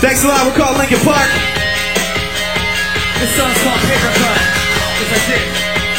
Thanks a lot, we're called Linkin Park. This song's called Paper Cut. It's like this.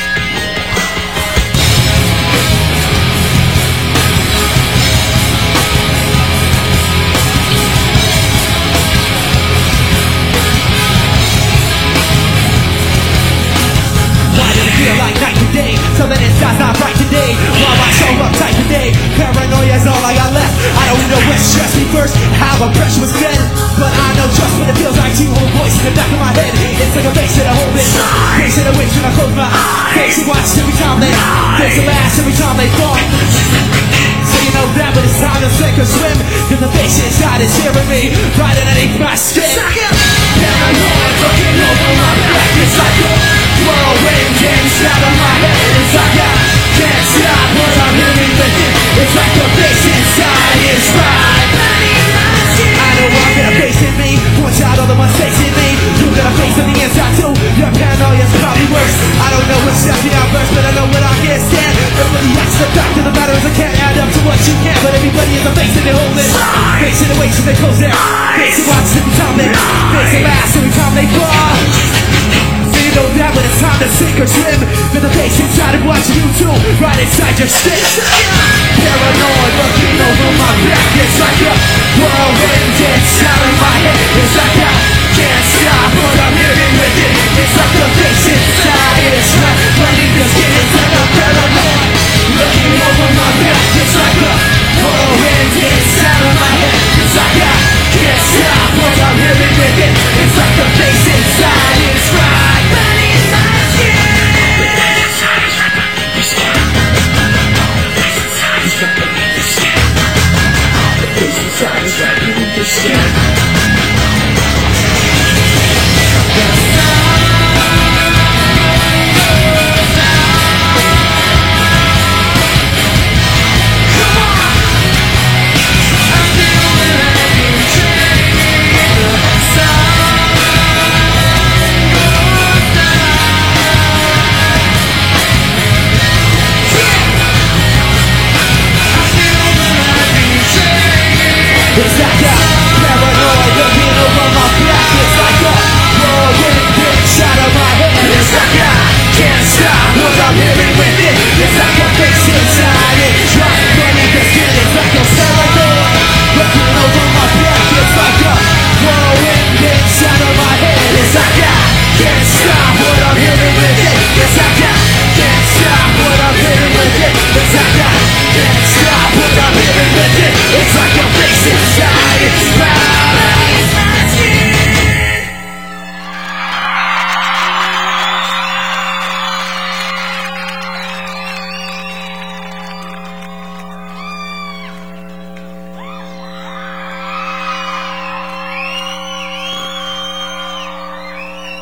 Feel like night and day, something inside's not right today. While I show up tight today, paranoia's all I got left. I don't know what stressed me first, how my pressure was fed, but I know just what it feels like to hold a voice in the back of my head. It's like a face that I hold it, face that I wait when I close my eyes, face that watch every time they, face that last every time they fall. So you know that, but it's time to sink or swim, cause the face inside is hearing me right underneath my skin. Paranoid looking over my back, it's like a whirlwind inside of my head. It's like I can't stop what I'm hearing within. It's like the bass inside is right. I know I'm gonna face in me, point out all the mistakes in me. You got a face on the inside too, your paranoia's probably worse. I don't know what's stepping out first, but I know what I can't stand. Everybody acts the fact of the matter is I can't add up to what you can, but everybody is a face and they hold it. Face in the way so they close their face and watch every time they face and last every time they fall. Know that when it's time to sink or swim, feel the face inside of watching you too, right inside your skin. Paranoid looking over my back, it's like a whirlwind inside of my head. It's like I can't stop what I'm hearing with it. It's like the face inside is right underneath the skin. It's like a paranoid looking over my back. It's like a whirlwind inside of my head. It's like I can't stop what I'm hearing with it. It's like the face inside is right. It's like a paranoid looking over my back. It's like a whirlwind inside of my head. It's like I can't stop what I'm hearing with it. It's like a face inside it, right beneath the skin. It's like a paranoid looking over my back. It's like a whirlwind inside of my head. It's like I can't stop what I'm hearing with it. It's like I can't stop what I'm hearing with it. It's like I can't stop what I'm hearing with it. It's like